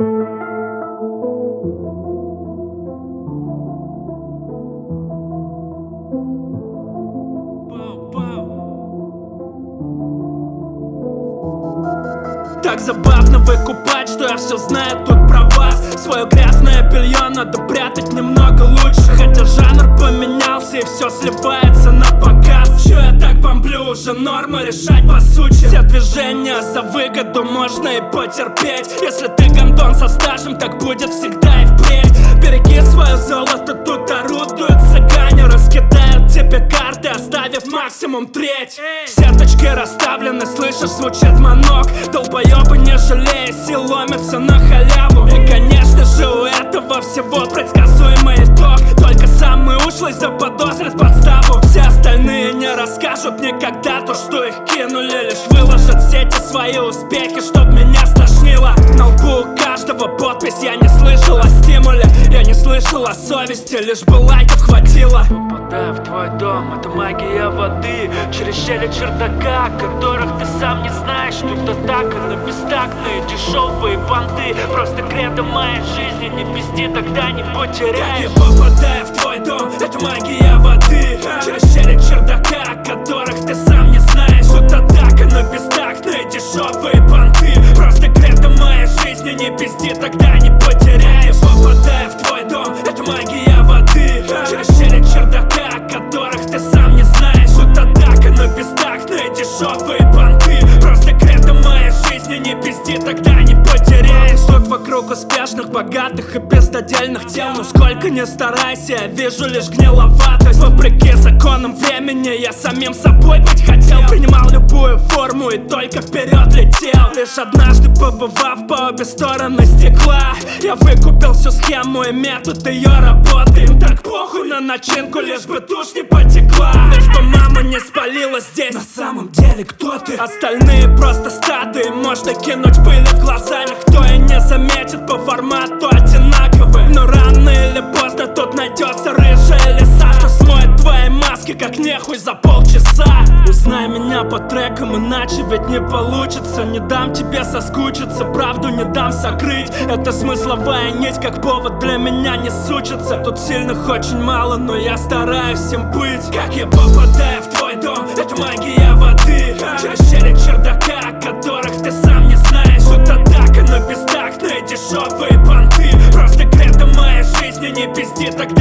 Так забавно выкупать, что я все знаю тут про вас. Свое грязное белье надо прятать немного лучше, хотя жанр поменялся и все сливается на показ. Чё я так бомблю, уже норма решать по сути. Все движения за выгоду можно и потерпеть. Если ты гондон со стажем, так будет всегда и впредь. Береги свое золото, тут орудуют цыгане, раскидают тебе карты, оставив максимум треть. Сеточки расставлены, слышишь, звучит манок. Долбоёбы, не жалея сил, ломятся на халяву. И конечно же у этого всего предсказуемый итог. Только самый ушлый заподозрит подставу. Все остальные не расскажут никогда то, что их кинули. Лишь выложат в сети свои успехи, чтоб меня стошнило. На лбу у каждого подпись, я не слышал о стимуле. Я не слышал о совести, лишь бы лайков хватило. Попадаю в твой дом, это магия воды. Через щели чердака, которых ты сам не знаешь. Тут атака на бестактные дешевые понты. Просто кредо моей жизни, не пизди, тогда не потеряешь. Как я попадаю в твой дом, это магия воды. Через щели чердака, которых ты сам не знаешь. Тут атака на бестактные дешевые понты. Просто кредо моей жизни, не пизди, тогда не потеряешь. Попадаю в твой дом, это магия воды. Через щели чердака, которых ты сам не знаешь. Тут атака на бестактные дешевые понты. Просто кредо моей жизни, не пизди, тогда не потеряешь. Тут вокруг успешных, богатых и бездодельных тел. Но сколько не старайся, я вижу лишь гниловатость. Вопреки законам времени, я самим собой быть хотел. Принимал любую форму и только вперед летел. Лишь однажды побывав по обе стороны стекла, я выкупил всю схему и метод ее работы. Им так похуй на начинку, лишь бы тушь не потекла. Лишь бы мама не спалила здесь. На самом деле кто ты? Остальные просто стады, можно кинуть пыль в глаза. Никто и не заметит, по формату одинаковые. Но рано или поздно тут найдется рыжая лиса, что смоет твои маски как нехуй за полчаса. Узнай меня по трекам, иначе ведь не получится. Не дам тебе соскучиться, правду не дам сокрыть. Это смысловая нить, как повод для меня не сучится. Тут сильных очень мало, но я стараюсь им быть. Как я попадаю в твой дом, это магия воды. Через щели чердака, которых ты сам не знаешь. Тут атака на бестактные дешевые понты. Просто кредо моей жизни, не пизди, тогда